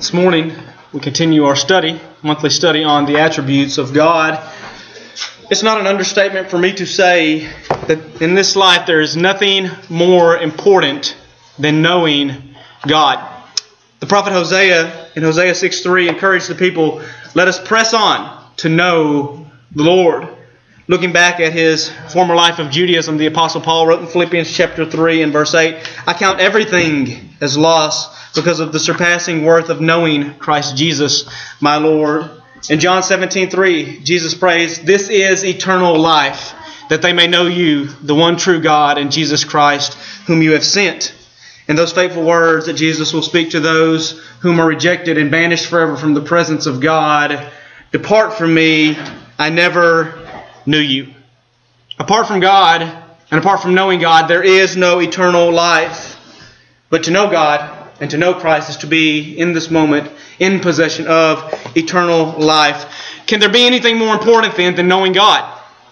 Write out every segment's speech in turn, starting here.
This morning we continue our monthly study on the attributes of God. It's not an understatement for me to say that in this life there is nothing more important than knowing God. The prophet Hosea in Hosea 6:3 encouraged the people, let us press on to know the Lord. Looking back at his former life of Judaism, the Apostle Paul wrote in Philippians chapter 3 and verse 8, I count everything as loss because of the surpassing worth of knowing Christ Jesus, my Lord. In John 17:3, Jesus prays, this is eternal life, that they may know you, the one true God, and Jesus Christ, whom you have sent. And those faithful words that Jesus will speak to those whom are rejected and banished forever from the presence of God, depart from me, I never knew you. Apart from God, and apart from knowing God, there is no eternal life. But to know God and to know Christ is to be, in this moment, in possession of eternal life. Can there be anything more important then than knowing God?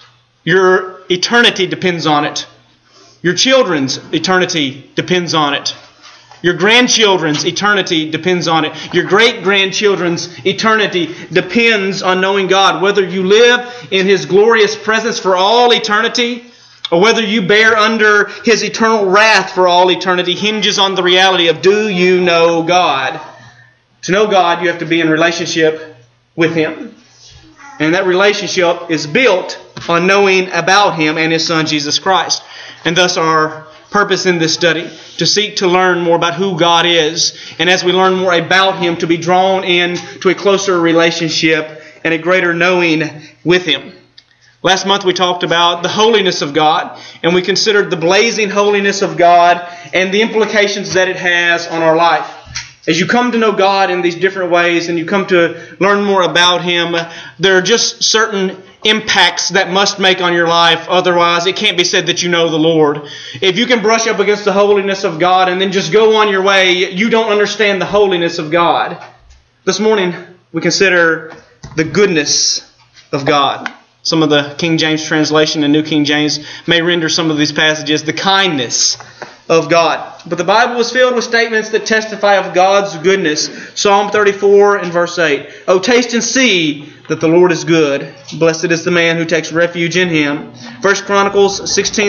Your eternity depends on it. Your children's eternity depends on it. Your grandchildren's eternity depends on it. Your great-grandchildren's eternity depends on knowing God. Whether you live in His glorious presence for all eternity, or whether you bear under His eternal wrath for all eternity, hinges on the reality of, do you know God? To know God, you have to be in relationship with Him. And that relationship is built on knowing about Him and His Son, Jesus Christ. And thus our purpose in this study, to seek to learn more about who God is. And as we learn more about Him, to be drawn into a closer relationship and a greater knowing with Him. Last month we talked about the holiness of God, and we considered the blazing holiness of God and the implications that it has on our life. As you come to know God in these different ways and you come to learn more about Him, there are just certain impacts that must make on your life. Otherwise, it can't be said that you know the Lord. If you can brush up against the holiness of God and then just go on your way, you don't understand the holiness of God. This morning, we consider the goodness of God. Some of the King James translation and New King James may render some of these passages the kindness of God. But the Bible is filled with statements that testify of God's goodness. Psalm 34 and verse 8. Oh, taste and see that the Lord is good. Blessed is the man who takes refuge in Him. 1 Chronicles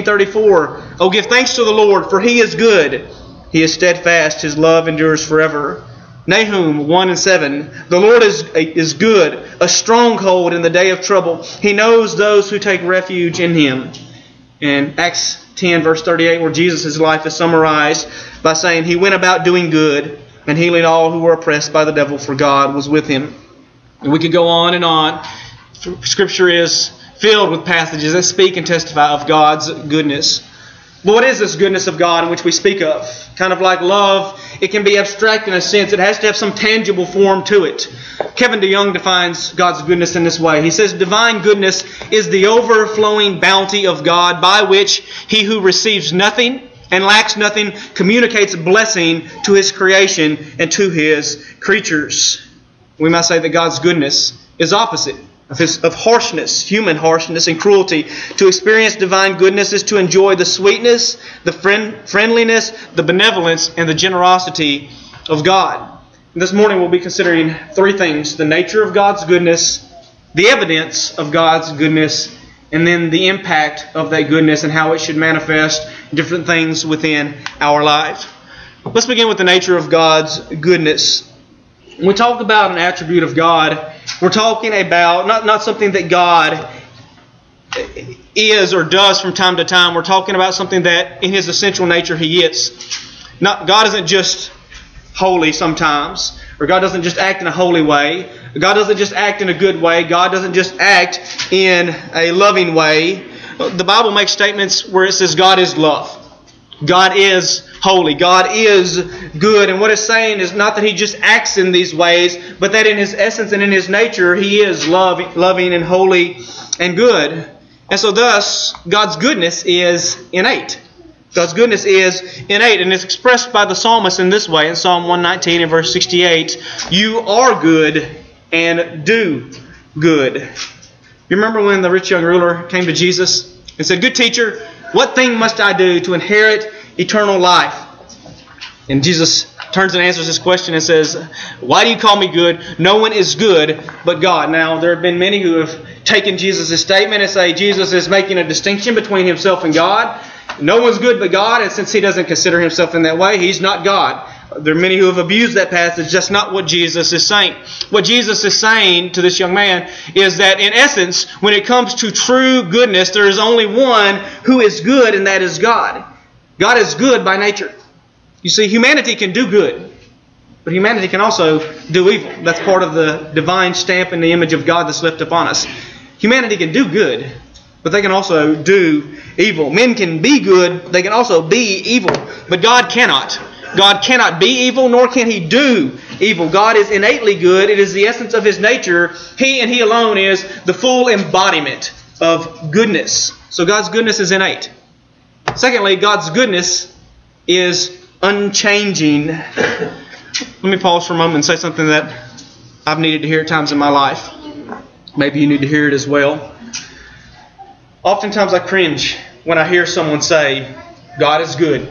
16:34. Oh, give thanks to the Lord, for He is good. He is steadfast. His love endures forever. Nahum 1 and 7. The Lord is good, a stronghold in the day of trouble. He knows those who take refuge in Him. And Acts 10 verse 38, where Jesus' life is summarized by saying, He went about doing good and healing all who were oppressed by the devil, for God was with Him. And we could go on and on. Scripture is filled with passages that speak and testify of God's goodness. But what is this goodness of God in which we speak of? Kind of like love, it can be abstract in a sense. It has to have some tangible form to it. Kevin DeYoung defines God's goodness in this way. He says, divine goodness is the overflowing bounty of God by which He who receives nothing and lacks nothing communicates blessing to His creation and to His creatures. We might say that God's goodness is opposite of harshness, human harshness and cruelty. To experience divine goodness is to enjoy the sweetness, the friendliness, the benevolence, and the generosity of God. And this morning we'll be considering three things: the nature of God's goodness, the evidence of God's goodness, and then the impact of that goodness and how it should manifest different things within our life. Let's begin with the nature of God's goodness. When we talk about an attribute of God, we're talking about not something that God is or does from time to time. We're talking about something that in His essential nature He is. God isn't just holy sometimes, or God doesn't just act in a holy way. God doesn't just act in a good way. God doesn't just act in a loving way. The Bible makes statements where it says God is love. God is holy. God is good. And what it's saying is not that He just acts in these ways, but that in His essence and in His nature, He is loving and holy and good. And so thus, God's goodness is innate. God's goodness is innate, and it's expressed by the psalmist in this way. In Psalm 119 and verse 68, you are good and do good. You remember when the rich young ruler came to Jesus and said, good teacher, what thing must I do to inherit eternal life? And Jesus turns and answers this question and says, why do you call me good? No one is good but God. Now, there have been many who have taken Jesus' statement and say Jesus is making a distinction between himself and God. No one's good but God, and since he doesn't consider himself in that way, he's not God. There are many who have abused that passage. That's not what Jesus is saying. What Jesus is saying to this young man is that in essence, when it comes to true goodness, there is only one who is good, and that is God. God is good by nature. You see, humanity can do good, but humanity can also do evil. That's part of the divine stamp and the image of God that's left upon us. Humanity can do good, but they can also do evil. Men can be good, they can also be evil, but God cannot. God cannot be evil, nor can he do evil. God is innately good. It is the essence of his nature. He and he alone is the full embodiment of goodness. So God's goodness is innate. Secondly, God's goodness is unchanging. Let me pause for a moment and say something that I've needed to hear at times in my life. Maybe you need to hear it as well. Oftentimes I cringe when I hear someone say, God is good.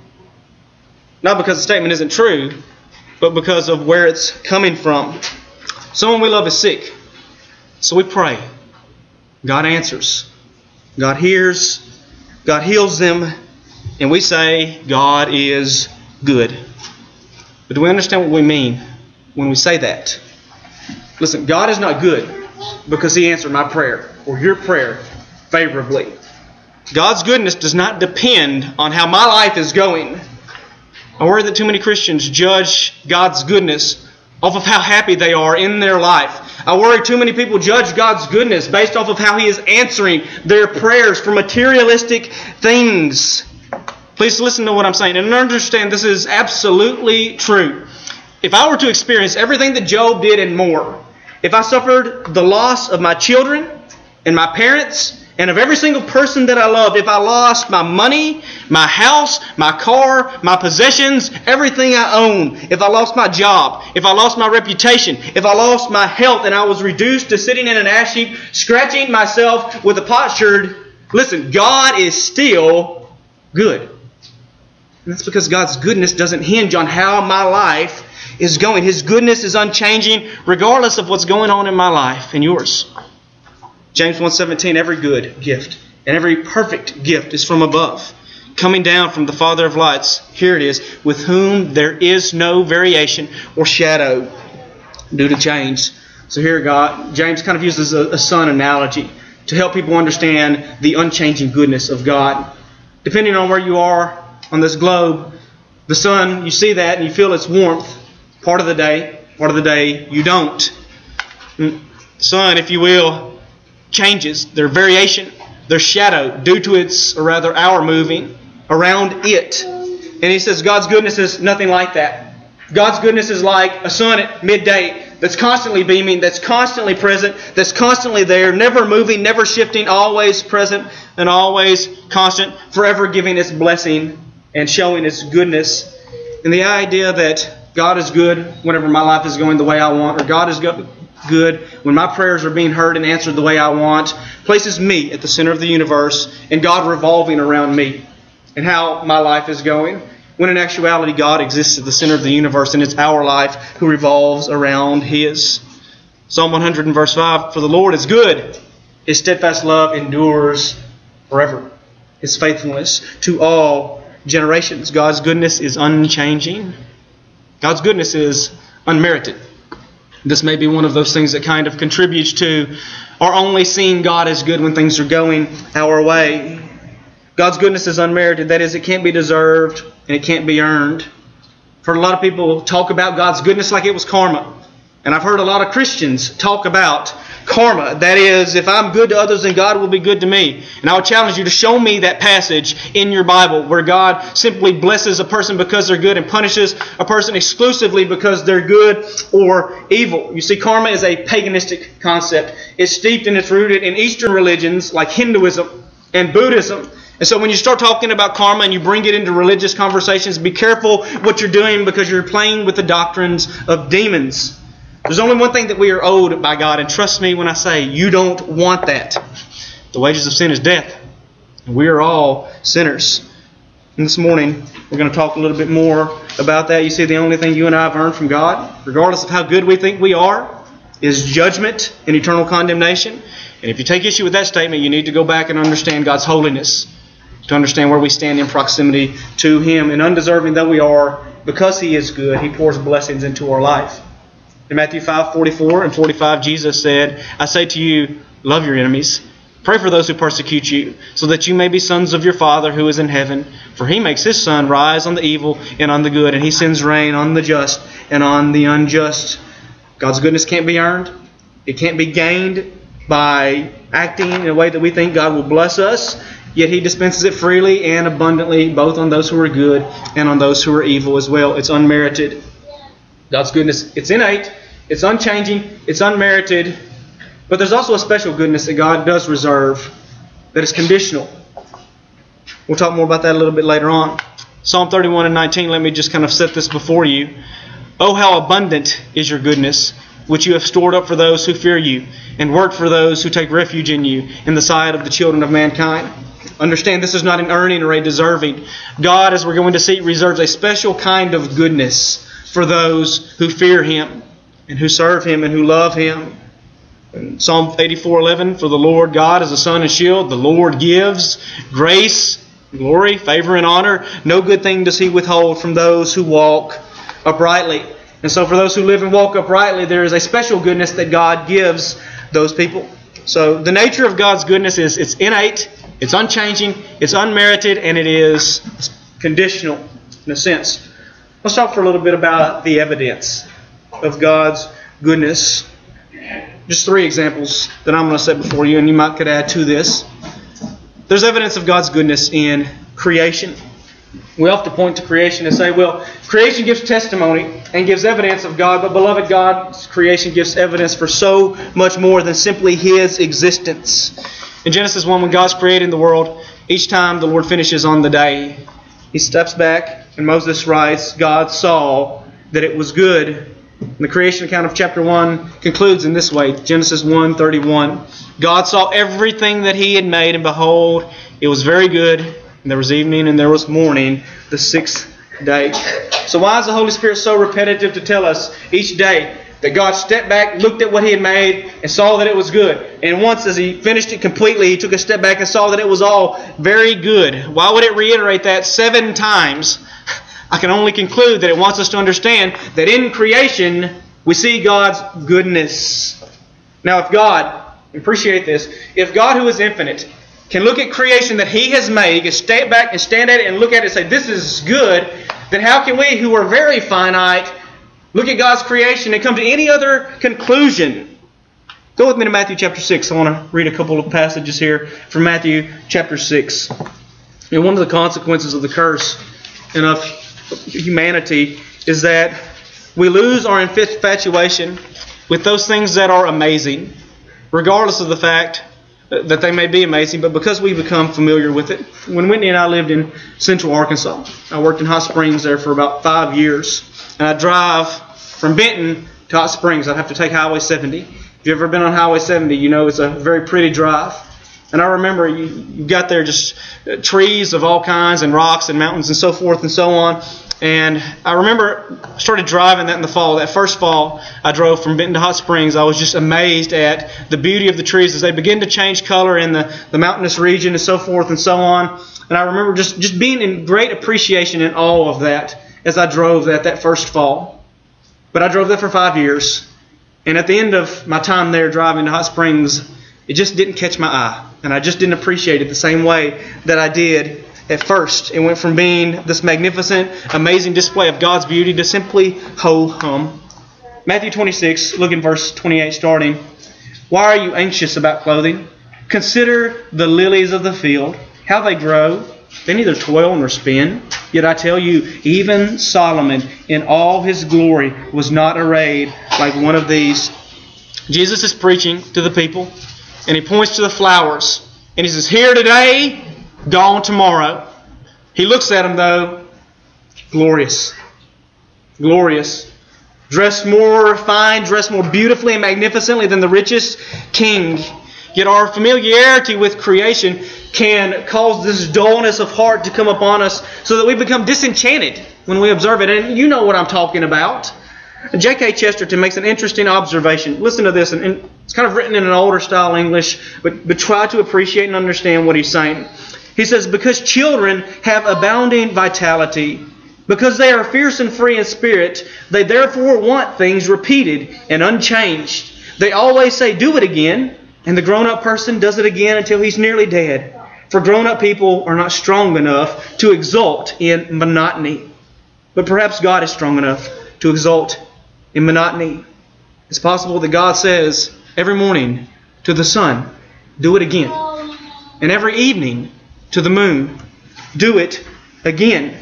Not because the statement isn't true, but because of where it's coming from. Someone we love is sick. So we pray. God answers. God hears. God heals them. And we say, God is good. But do we understand what we mean when we say that? Listen, God is not good because he answered my prayer or your prayer favorably. God's goodness does not depend on how my life is going. I worry that too many Christians judge God's goodness off of how happy they are in their life. I worry too many people judge God's goodness based off of how he is answering their prayers for materialistic things. Please listen to what I'm saying and understand this is absolutely true. If I were to experience everything that Job did and more, if I suffered the loss of my children and my parents and of every single person that I loved, if I lost my money, my house, my car, my possessions, everything I own, if I lost my job, if I lost my reputation, if I lost my health and I was reduced to sitting in an ash heap, scratching myself with a potsherd, listen, God is still good. And that's because God's goodness doesn't hinge on how my life is going. His goodness is unchanging regardless of what's going on in my life and yours. James 1:17, every good gift and every perfect gift is from above, coming down from the Father of lights. Here it is, with whom there is no variation or shadow due to change. So here James kind of uses a sun analogy to help people understand the unchanging goodness of God. Depending on where you are on this globe, the sun, you see that and you feel its warmth part of the day you don't. The sun, if you will, changes, their variation, their shadow due to our moving around it. And he says God's goodness is nothing like that. God's goodness is like a sun at midday that's constantly beaming, that's constantly present, that's constantly there, never moving, never shifting, always present and always constant, forever giving its blessing and showing its goodness. And the idea that God is good whenever my life is going the way I want, or God is good when my prayers are being heard and answered the way I want, places me at the center of the universe and God revolving around me and how my life is going. When in actuality, God exists at the center of the universe and it's our life who revolves around His. Psalm 100 and verse 5, for the Lord is good. His steadfast love endures forever. His faithfulness to all generations. God's goodness is unchanging. God's goodness is unmerited. This may be one of those things that kind of contributes to our only seeing God as good when things are going our way. God's goodness is unmerited. That is, it can't be deserved and it can't be earned. I've heard a lot of people talk about God's goodness like it was karma. And I've heard a lot of Christians talk about karma. That is, if I'm good to others, then God will be good to me. And I would challenge you to show me that passage in your Bible where God simply blesses a person because they're good and punishes a person exclusively because they're good or evil. You see, karma is a paganistic concept. It's steeped and it's rooted in Eastern religions like Hinduism and Buddhism. And so when you start talking about karma and you bring it into religious conversations, be careful what you're doing because you're playing with the doctrines of demons. There's only one thing that we are owed by God, and trust me when I say you don't want that. The wages of sin is death, and we are all sinners. And this morning, we're going to talk a little bit more about that. You see, the only thing you and I have earned from God, regardless of how good we think we are, is judgment and eternal condemnation. And if you take issue with that statement, you need to go back and understand God's holiness, to understand where we stand in proximity to Him. And undeserving though we are, because He is good, He pours blessings into our life. In Matthew 5:44 and 45, Jesus said, I say to you, love your enemies. Pray for those who persecute you, so that you may be sons of your Father who is in heaven. For He makes His sun rise on the evil and on the good, and He sends rain on the just and on the unjust. God's goodness can't be earned. It can't be gained by acting in a way that we think God will bless us. Yet He dispenses it freely and abundantly, both on those who are good and on those who are evil as well. It's unmerited. God's goodness, it's innate, it's unchanging, it's unmerited. But there's also a special goodness that God does reserve that is conditional. We'll talk more about that a little bit later on. Psalm 31 and 19, let me just kind of set this before you. Oh, how abundant is your goodness, which you have stored up for those who fear you, and worked for those who take refuge in you, in the sight of the children of mankind. Understand, this is not an earning or a deserving. God, as we're going to see, reserves a special kind of goodness for those who fear Him, and who serve Him, and who love Him. In Psalm 84:11, for the Lord God is a sun and shield. The Lord gives grace, glory, favor, and honor. No good thing does He withhold from those who walk uprightly. And so for those who live and walk uprightly, there is a special goodness that God gives those people. So the nature of God's goodness is it's innate, it's unchanging, it's unmerited, and it is conditional in a sense. Let's talk for a little bit about the evidence of God's goodness. Just 3 examples that I'm going to set before you, and you could add to this. There's evidence of God's goodness in creation. We often point to creation and say, well, creation gives testimony and gives evidence of God, but beloved, God's creation gives evidence for so much more than simply His existence. In Genesis 1, when God's creating the world, each time the Lord finishes on the day, He steps back, and Moses writes, God saw that it was good. And the creation account of chapter 1 concludes in this way, Genesis 1:31. God saw everything that He had made, and behold, it was very good. And there was evening and there was morning, the 6th day. So why is the Holy Spirit so repetitive to tell us each day that God stepped back, looked at what He had made, and saw that it was good? And once as He finished it completely, He took a step back and saw that it was all very good. Why would it reiterate that 7 times? I can only conclude that it wants us to understand that in creation, we see God's goodness. Now, if God, appreciate this, if God who is infinite can look at creation that He has made, He can step back and stand at it and look at it and say, this is good, then how can we, who are very finite, look at God's creation and come to any other conclusion? Go with me to Matthew chapter 6. I want to read a couple of passages here from Matthew chapter 6. And one of the consequences of the curse and of humanity is that we lose our infatuation with those things that are amazing, regardless of the fact that they may be amazing, but because we become familiar with it. When Whitney and I lived in Central Arkansas, I worked in Hot Springs there for about 5 years, and I'd drive from Benton to Hot Springs. I'd have to take Highway 70. If you've ever been on Highway 70, you know it's a very pretty drive. And I remember you got there just trees of all kinds and rocks and mountains and so forth and so on. And I remember I started driving that in the fall. That first fall I drove from Benton to Hot Springs, I was just amazed at the beauty of the trees as they begin to change color in the mountainous region and so forth and so on. And I remember just being in great appreciation and awe of that as I drove that first fall. But I drove that for 5 years. And at the end of my time there driving to Hot Springs, it just didn't catch my eye. And I just didn't appreciate it the same way that I did at first. It went from being this magnificent, amazing display of God's beauty to simply ho-hum. Matthew 26, look in verse 28 starting. Why are you anxious about clothing? Consider the lilies of the field, how they grow. They neither toil nor spin. Yet I tell you, even Solomon in all his glory was not arrayed like one of these. Jesus is preaching to the people, and He points to the flowers. And He says, here today, gone tomorrow. He looks at them, though, glorious. Glorious. Dressed more refined, dressed more beautifully and magnificently than the richest king. Yet our familiarity with creation can cause this dullness of heart to come upon us so that we become disenchanted when we observe it. And you know what I'm talking about. G.K. Chesterton makes an interesting observation. Listen to this, and it's kind of written in an older style English, but try to appreciate and understand what he's saying. He says, because children have abounding vitality, because they are fierce and free in spirit, they therefore want things repeated and unchanged. They always say, do it again, and the grown-up person does it again until he's nearly dead. For grown-up people are not strong enough to exult in monotony. But perhaps God is strong enough to exult in monotony. It's possible that God says every morning to the sun, do it again. And every evening to the moon, do it again.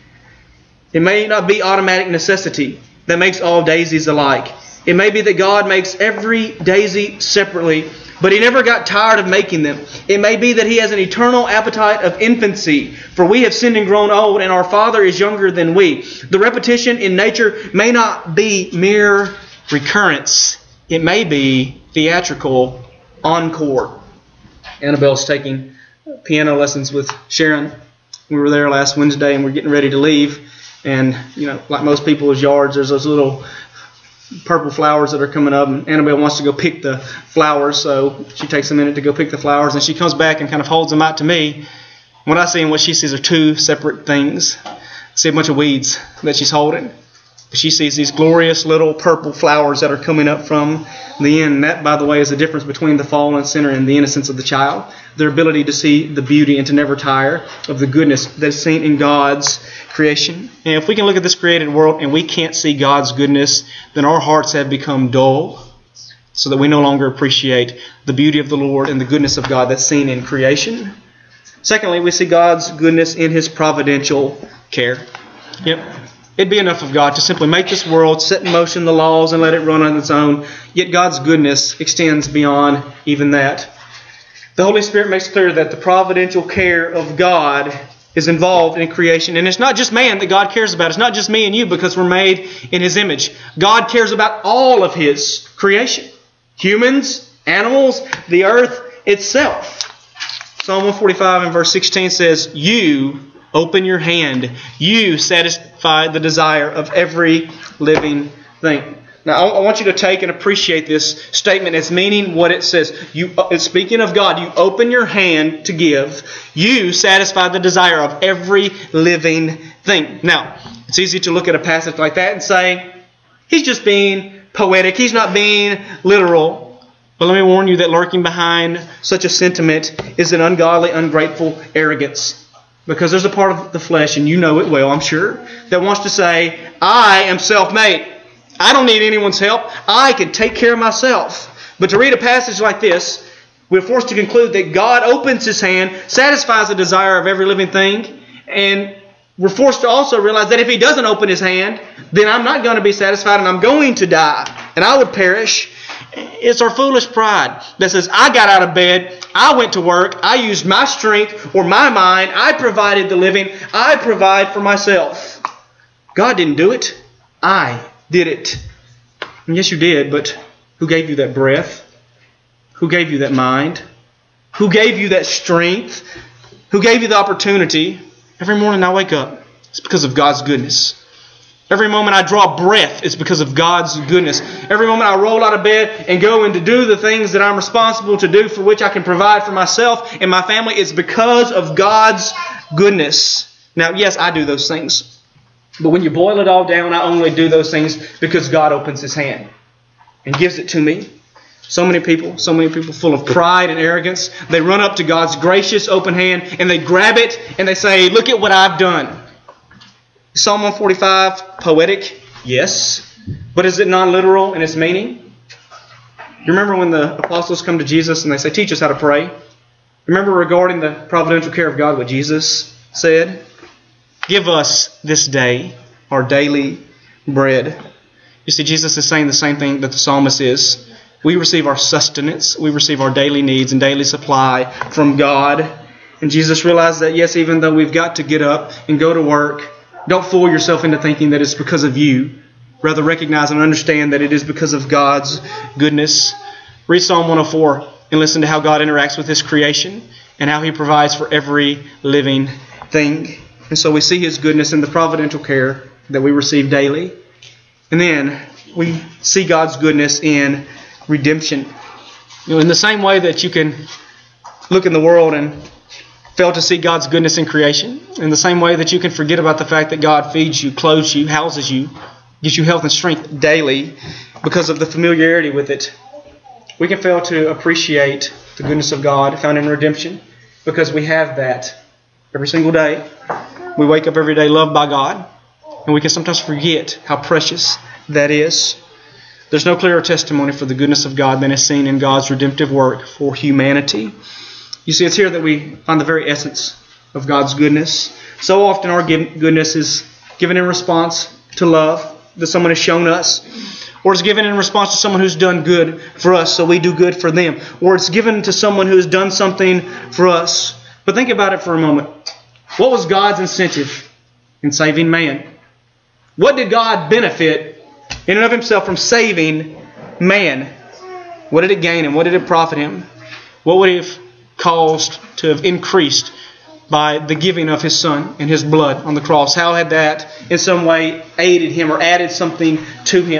It may not be automatic necessity that makes all daisies alike. It may be that God makes every daisy separately, but He never got tired of making them. It may be that He has an eternal appetite of infancy, for we have sinned and grown old, and our Father is younger than we. The repetition in nature may not be mere recurrence. It may be theatrical encore. Annabelle's taking piano lessons with Sharon. We were there last Wednesday, and we're getting ready to leave. And, like most people's yards, there's those little purple flowers that are coming up, and Annabelle wants to go pick the flowers, so she takes a minute to go pick the flowers, and she comes back and kind of holds them out to me. What I see and what she sees are two separate things. I see a bunch of weeds that she's holding. She sees these glorious little purple flowers that are coming up from the end. And that, by the way, is the difference between the fallen sinner and the innocence of the child. Their ability to see the beauty and to never tire of the goodness that's seen in God's creation. And if we can look at this created world and we can't see God's goodness, then our hearts have become dull, so that we no longer appreciate the beauty of the Lord and the goodness of God that's seen in creation. Secondly, we see God's goodness in His providential care. It'd be enough of God to simply make this world, set in motion the laws, and let it run on its own. Yet God's goodness extends beyond even that. The Holy Spirit makes clear that the providential care of God is involved in creation. And it's not just man that God cares about. It's not just me and you, because we're made in His image. God cares about all of His creation. Humans, animals, the earth itself. Psalm 145 and verse 16 says, you open your hand. You satisfy the desire of every living thing. Now, I want you to take and appreciate this statement as meaning what it says. Speaking of God, you open your hand to give. You satisfy the desire of every living thing. Now, it's easy to look at a passage like that and say, he's just being poetic. He's not being literal. But let me warn you that lurking behind such a sentiment is an ungodly, ungrateful arrogance. Because there's a part of the flesh, and you know it well, I'm sure, that wants to say, I am self-made. I don't need anyone's help. I can take care of myself. But to read a passage like this, we're forced to conclude that God opens His hand, satisfies the desire of every living thing, and we're forced to also realize that if He doesn't open His hand, then I'm not going to be satisfied and I'm going to die, and I would perish. It's our foolish pride that says, I got out of bed, I went to work, I used my strength or my mind, I provided the living, I provide for myself. God didn't do it. I did it. And yes, you did, but who gave you that breath? Who gave you that mind? Who gave you that strength? Who gave you the opportunity? Every morning I wake up, it's because of God's goodness. Every moment I draw breath, it's because of God's goodness. Every moment I roll out of bed and go in to do the things that I'm responsible to do, for which I can provide for myself and my family, it's because of God's goodness. Now, yes, I do those things. But when you boil it all down, I only do those things because God opens His hand and gives it to me. So many people full of pride and arrogance, they run up to God's gracious open hand and they grab it and they say, look at what I've done. Psalm 145, poetic? Yes. But is it non-literal in its meaning? You remember when the apostles come to Jesus and they say, teach us how to pray? Remember regarding the providential care of God what Jesus said? Give us this day our daily bread. You see, Jesus is saying the same thing that the psalmist is. We receive our sustenance. We receive our daily needs and daily supply from God. And Jesus realized that, yes, even though we've got to get up and go to work, don't fool yourself into thinking that it's because of you. Rather, recognize and understand that it is because of God's goodness. Read Psalm 104. and listen to how God interacts with His creation and how He provides for every living thing. And so we see His goodness in the providential care that we receive daily. And then we see God's goodness in redemption. In the same way that you can look in the world and fail to see God's goodness in creation, in the same way that you can forget about the fact that God feeds you, clothes you, houses you, gives you health and strength daily because of the familiarity with it, we can fail to appreciate the goodness of God found in redemption because we have that every single day. We wake up every day loved by God, and we can sometimes forget how precious that is. There's no clearer testimony for the goodness of God than is seen in God's redemptive work for humanity. You see, it's here that we find the very essence of God's goodness. So often our goodness is given in response to love that someone has shown us, or it's given in response to someone who's done good for us, so we do good for them, or it's given to someone who has done something for us. But think about it for a moment. What was God's incentive in saving man? What did God benefit in and of Himself from saving man? What did it gain him? What did it profit him? What would He have caused to have increased by the giving of His Son and His blood on the cross? How had that in some way aided Him or added something to Him?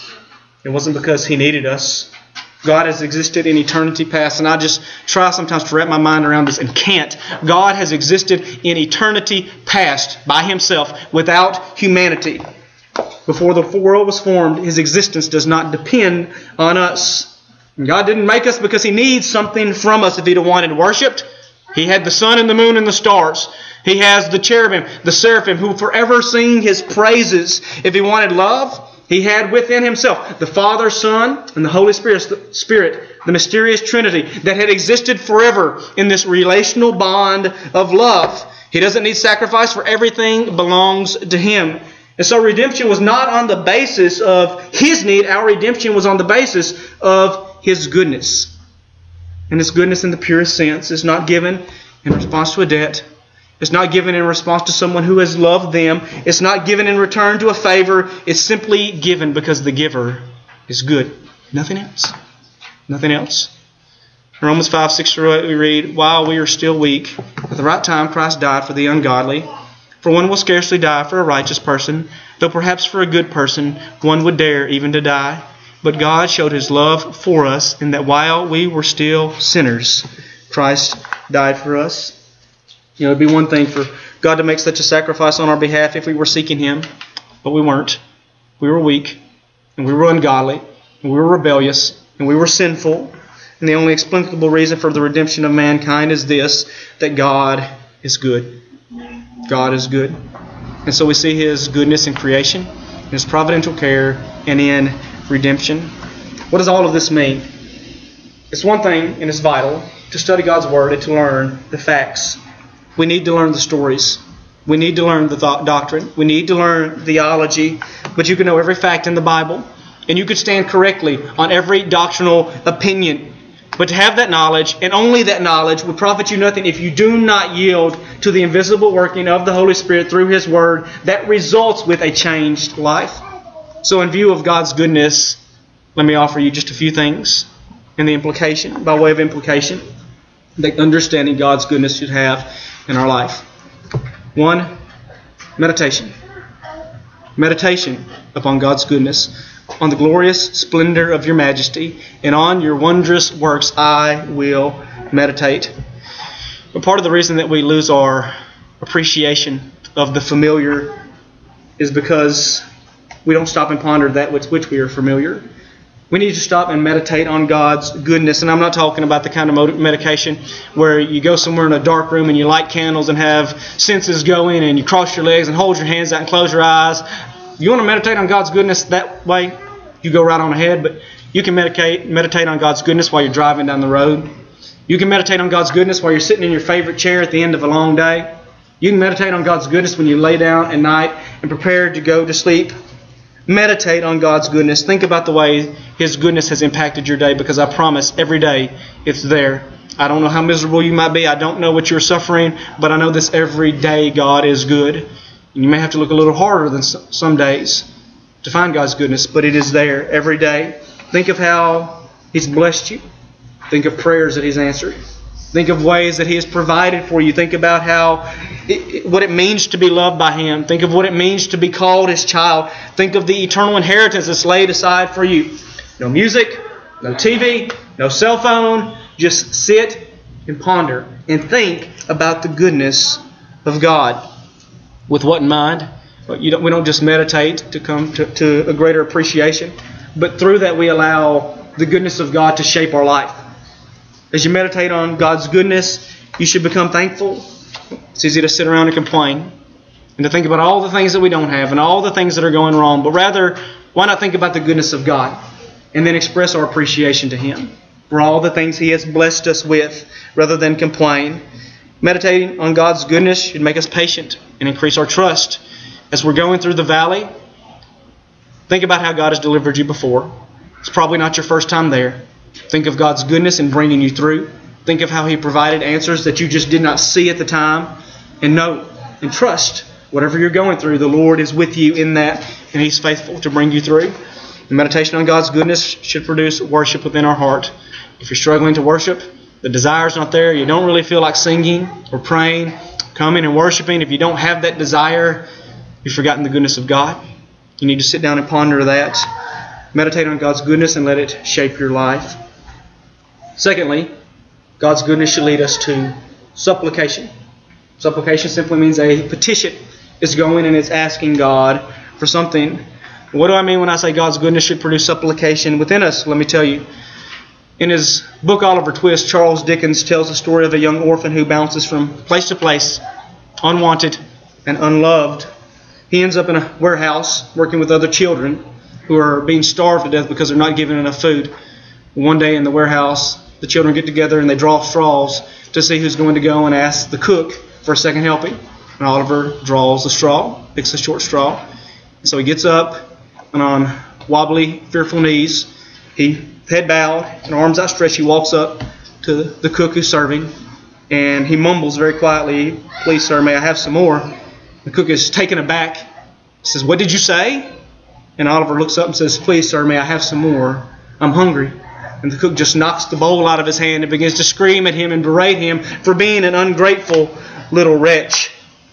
It wasn't because He needed us. God has existed in eternity past, and I just try sometimes to wrap my mind around this and can't. God has existed in eternity past by Himself without humanity. Before the world was formed, His existence does not depend on us. God didn't make us because He needs something from us. If He'd have wanted worshipped, He had the sun and the moon and the stars. He has the cherubim, the seraphim, who forever sing His praises. If He wanted love, He had within Himself the Father, Son, and the Holy Spirit, the mysterious Trinity that had existed forever in this relational bond of love. He doesn't need sacrifice, for everything belongs to Him. And so redemption was not on the basis of His need. Our redemption was on the basis of His goodness. And His goodness in the purest sense is not given in response to a debt. It's not given in response to someone who has loved them. It's not given in return to a favor. It's simply given because the giver is good. Nothing else. Nothing else. In Romans 5:6-8 we read, "While we are still weak, at the right time Christ died for the ungodly. For one will scarcely die for a righteous person, though perhaps for a good person one would dare even to die. But God showed His love for us in that while we were still sinners, Christ died for us." It'd be one thing for God to make such a sacrifice on our behalf if we were seeking Him, but we weren't. We were weak, and we were ungodly, and we were rebellious, and we were sinful. And the only explicable reason for the redemption of mankind is this, that God is good. God is good. And so we see His goodness in creation, in His providential care, and in redemption. What does all of this mean? It's one thing, and it's vital, to study God's Word and to learn the facts. We need to learn the stories. We need to learn the doctrine. We need to learn theology. But you can know every fact in the Bible, and you could stand correctly on every doctrinal opinion. But to have that knowledge, and only that knowledge, would profit you nothing if you do not yield to the invisible working of the Holy Spirit through His Word that results with a changed life. So in view of God's goodness, let me offer you just a few things in the implication, by way of implication, that understanding God's goodness should have in our life. 1, meditation. Meditation upon God's goodness, on the glorious splendor of your majesty, and on your wondrous works I will meditate. But part of the reason that we lose our appreciation of the familiar is because we don't stop and ponder that with which we are familiar. We need to stop and meditate on God's goodness. And I'm not talking about the kind of medication where you go somewhere in a dark room and you light candles and have senses go in and you cross your legs and hold your hands out and close your eyes. You want to meditate on God's goodness that way, you go right on ahead. But you can meditate on God's goodness while you're driving down the road. You can meditate on God's goodness while you're sitting in your favorite chair at the end of a long day. You can meditate on God's goodness when you lay down at night and prepare to go to sleep. Meditate on God's goodness. Think about the way His goodness has impacted your day, because I promise every day it's there. I don't know how miserable you might be. I don't know what you're suffering, but I know this every day God is good. And you may have to look a little harder than some days to find God's goodness, but it is there every day. Think of how He's blessed you, Think of prayers that He's answered. Think of ways that He has provided for you. Think about what it means to be loved by Him. Think of what it means to be called His child. Think of the eternal inheritance that's laid aside for you. No music, no TV, no cell phone. Just sit and ponder and think about the goodness of God. With what in mind? We don't just meditate to come to a greater appreciation, but through that we allow the goodness of God to shape our life. As you meditate on God's goodness, you should become thankful. It's easy to sit around and complain and to think about all the things that we don't have and all the things that are going wrong. But rather, why not think about the goodness of God and then express our appreciation to Him for all the things He has blessed us with rather than complain. Meditating on God's goodness should make us patient and increase our trust. As we're going through the valley, think about how God has delivered you before. It's probably not your first time there. Think of God's goodness in bringing you through. Think of how He provided answers that you just did not see at the time. And know and trust whatever you're going through, the Lord is with you in that, and He's faithful to bring you through. The meditation on God's goodness should produce worship within our heart. If you're struggling to worship, the desire's not there, you don't really feel like singing or praying, coming and worshiping, if you don't have that desire, you've forgotten the goodness of God. You need to sit down and ponder that. Meditate on God's goodness and let it shape your life. Secondly, God's goodness should lead us to supplication. Supplication simply means a petition. It's going and it's asking God for something. What do I mean when I say God's goodness should produce supplication within us? Let me tell you. In his book Oliver Twist, Charles Dickens tells the story of a young orphan who bounces from place to place, unwanted and unloved. He ends up in a warehouse working with other children who are being starved to death because they're not given enough food. One day in the warehouse, the children get together and they draw straws to see who's going to go and ask the cook for a second helping. And Oliver draws the straw, picks a short straw. So he gets up and on wobbly, fearful knees, head bowed and arms outstretched, he walks up to the cook who's serving and he mumbles very quietly, "Please, sir, may I have some more?" The cook is taken aback. He says, "What did you say?" And Oliver looks up and says, "Please, sir, may I have some more? I'm hungry." And the cook just knocks the bowl out of his hand and begins to scream at him and berate him for being an ungrateful little wretch.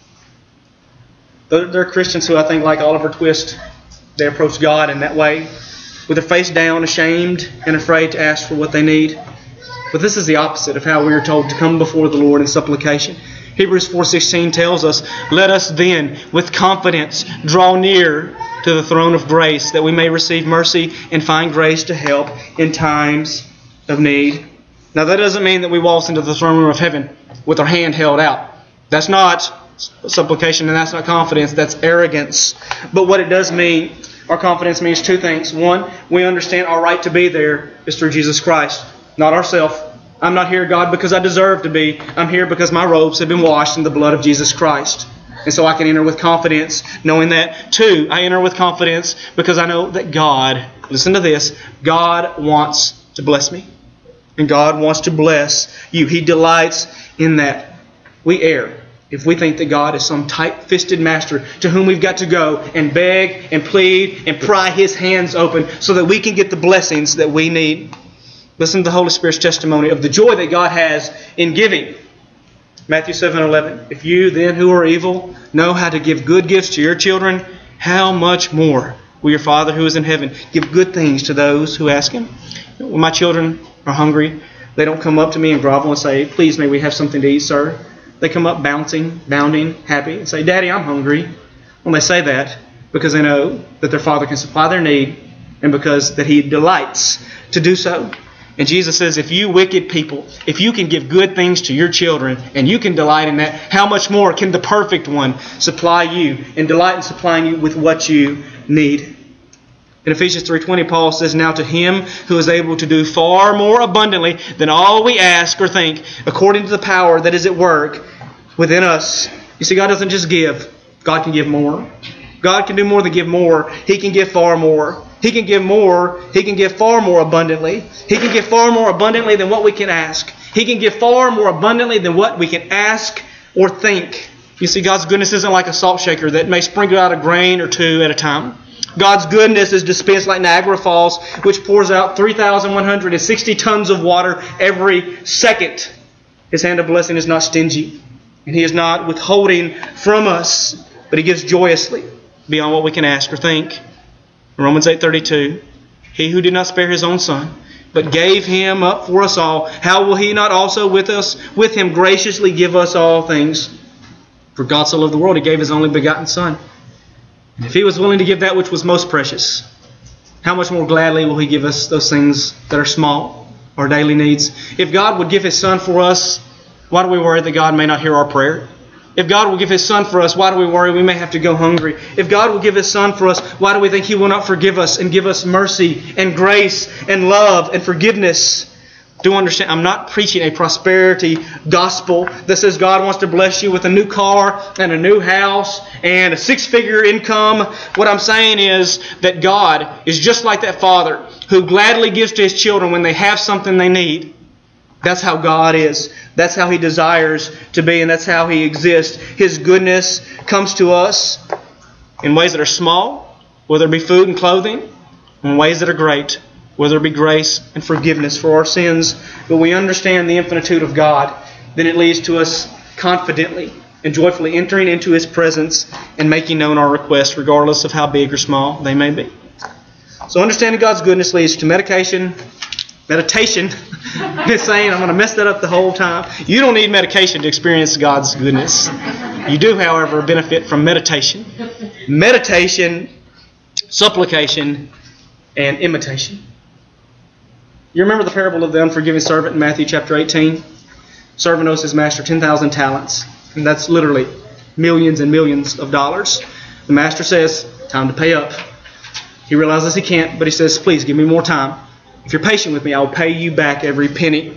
There are Christians who I think, like Oliver Twist, they approach God in that way, with their face down, ashamed and afraid to ask for what they need. But this is the opposite of how we are told to come before the Lord in supplication. Hebrews 4:16 tells us, "Let us then with confidence draw near to the throne of grace, that we may receive mercy and find grace to help in times of need." Now that doesn't mean that we waltz into the throne room of heaven with our hand held out. That's not supplication and that's not confidence, that's arrogance. But what it does mean, our confidence means two things. One, we understand our right to be there is through Jesus Christ, not ourselves. I'm not here, God, because I deserve to be. I'm here because my robes have been washed in the blood of Jesus Christ. And so I can enter with confidence knowing that. Two, I enter with confidence because I know that God, listen to this, God wants to bless me. And God wants to bless you. He delights in that. We err if we think that God is some tight-fisted master to whom we've got to go and beg and plead and pry His hands open so that we can get the blessings that we need. Listen to the Holy Spirit's testimony of the joy that God has in giving. Matthew 7:11. "If you then who are evil know how to give good gifts to your children, how much more will your Father who is in heaven give good things to those who ask Him?" When my children are hungry, they don't come up to me and grovel and say, "Please, may we have something to eat, sir?" They come up bouncing, bounding, happy, and say, "Daddy, I'm hungry." Well, they say that because they know that their Father can supply their need and because that He delights to do so. And Jesus says, if you wicked people, if you can give good things to your children and you can delight in that, how much more can the perfect one supply you and delight in supplying you with what you need? In Ephesians 3:20, Paul says, "Now to Him who is able to do far more abundantly than all we ask or think, according to the power that is at work within us." You see, God doesn't just give. God can give more. God can do more than give more. He can give far more. He can give more. He can give far more abundantly. He can give far more abundantly than what we can ask. He can give far more abundantly than what we can ask or think. You see, God's goodness isn't like a salt shaker that may sprinkle out a grain or two at a time. God's goodness is dispensed like Niagara Falls, which pours out 3,160 tons of water every second. His hand of blessing is not stingy, and He is not withholding from us, but He gives joyously beyond what we can ask or think. Romans 8:32, He who did not spare His own Son, but gave Him up for us all, how will He not also with Him graciously give us all things? For God so loved the world, He gave His only begotten Son. And if He was willing to give that which was most precious, how much more gladly will He give us those things that are small, our daily needs? If God would give His Son for us, why do we worry that God may not hear our prayer? If God will give His Son for us, why do we worry we may have to go hungry? If God will give His Son for us, why do we think He will not forgive us and give us mercy and grace and love and forgiveness? Do understand, I'm not preaching a prosperity gospel that says God wants to bless you with a new car and a new house and a 6-figure income. What I'm saying is that God is just like that father who gladly gives to his children when they have something they need. That's how God is. That's how He desires to be, and that's how He exists. His goodness comes to us in ways that are small, whether it be food and clothing, in ways that are great, whether it be grace and forgiveness for our sins. But we understand the infinitude of God, then it leads to us confidently and joyfully entering into His presence and making known our requests, regardless of how big or small they may be. So understanding God's goodness leads to meditation. Just saying, I'm going to mess that up the whole time. You don't need medication to experience God's goodness. You do, however, benefit from meditation. Meditation, supplication, and imitation. You remember the parable of the unforgiving servant in Matthew chapter 18? Servant owes his master 10,000 talents. And that's literally millions and millions of dollars. The master says, time to pay up. He realizes he can't, but he says, please give me more time. If you're patient with me, I will pay you back every penny.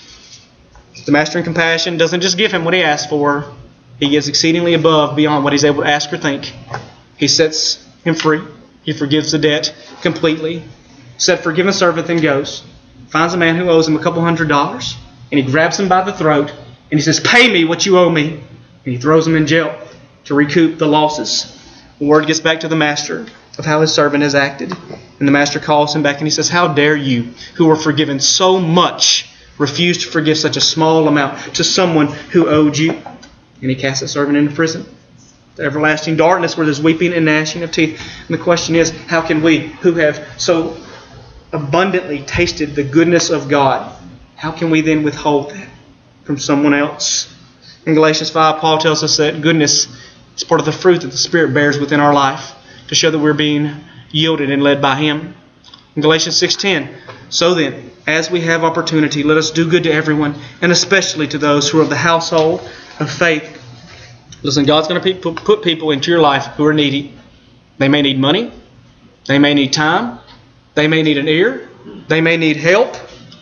The master in compassion doesn't just give him what he asked for. He gives exceedingly above, beyond what he's able to ask or think. He sets him free. He forgives the debt completely. Said forgiven servant then goes, finds a man who owes him a couple $100, and he grabs him by the throat, and he says, pay me what you owe me. And he throws him in jail to recoup the losses. The word gets back to the master of how his servant has acted. And the master calls him back and he says, how dare you, who were forgiven so much, refuse to forgive such a small amount to someone who owed you? And he casts that servant into prison, to everlasting darkness where there's weeping and gnashing of teeth. And the question is, how can we, who have so abundantly tasted the goodness of God, how can we then withhold that from someone else? In Galatians 5, Paul tells us that goodness is part of the fruit that the Spirit bears within our life to show that we're being yielded and led by Him. In Galatians 6:10, so then, as we have opportunity, let us do good to everyone, and especially to those who are of the household of faith. Listen, God's going to put people into your life who are needy. They may need money. They may need time. They may need an ear. They may need help.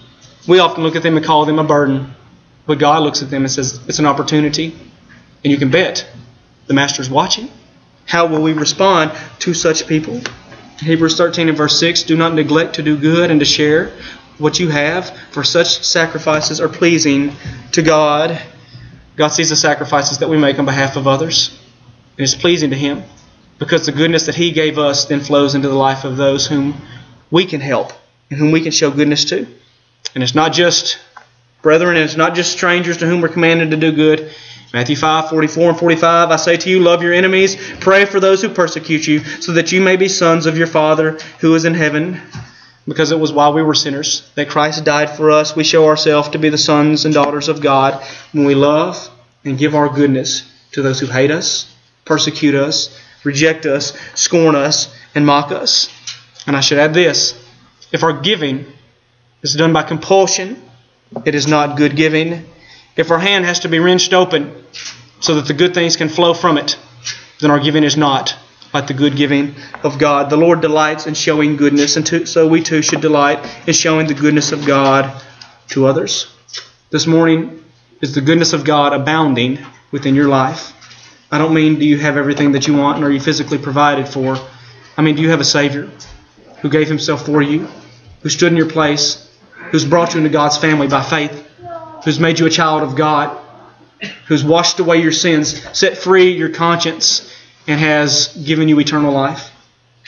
We often look at them and call them a burden. But God looks at them and says, it's an opportunity. And you can bet the Master's watching. How will we respond to such people? Hebrews 13 and verse 6, do not neglect to do good and to share what you have, for such sacrifices are pleasing to God. God sees the sacrifices that we make on behalf of others, and it's pleasing to Him, because the goodness that He gave us then flows into the life of those whom we can help and whom we can show goodness to. And it's not just brethren, and it's not just strangers to whom we're commanded to do good. Matthew 5, 44 and 45, I say to you, love your enemies, pray for those who persecute you, so that you may be sons of your Father who is in heaven. Because it was while we were sinners that Christ died for us, we show ourselves to be the sons and daughters of God when we love and give our goodness to those who hate us, persecute us, reject us, scorn us, and mock us. And I should add this, if our giving is done by compulsion, it is not good giving. If our hand has to be wrenched open so that the good things can flow from it, then our giving is not like the good giving of God. The Lord delights in showing goodness, and so we too should delight in showing the goodness of God to others. This morning, is the goodness of God abounding within your life? I don't mean do you have everything that you want and are you physically provided for. I mean, do you have a Savior who gave Himself for you, who stood in your place, who's brought you into God's family by faith, who's made you a child of God, who's washed away your sins, set free your conscience, and has given you eternal life?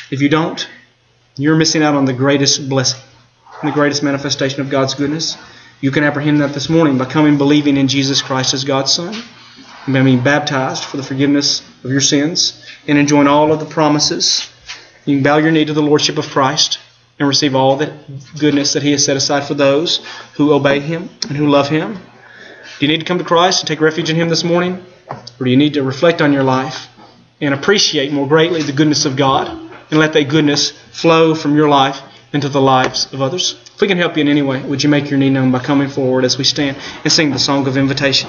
If you don't, you're missing out on the greatest blessing and the greatest manifestation of God's goodness. You can apprehend that this morning by coming believing in Jesus Christ as God's Son, and by being baptized for the forgiveness of your sins and enjoying all of the promises. You can bow your knee to the Lordship of Christ and receive all the goodness that He has set aside for those who obey Him and who love Him. Do you need to come to Christ and take refuge in Him this morning? Or do you need to reflect on your life and appreciate more greatly the goodness of God and let that goodness flow from your life into the lives of others? If we can help you in any way, would you make your need known by coming forward as we stand and sing the song of invitation?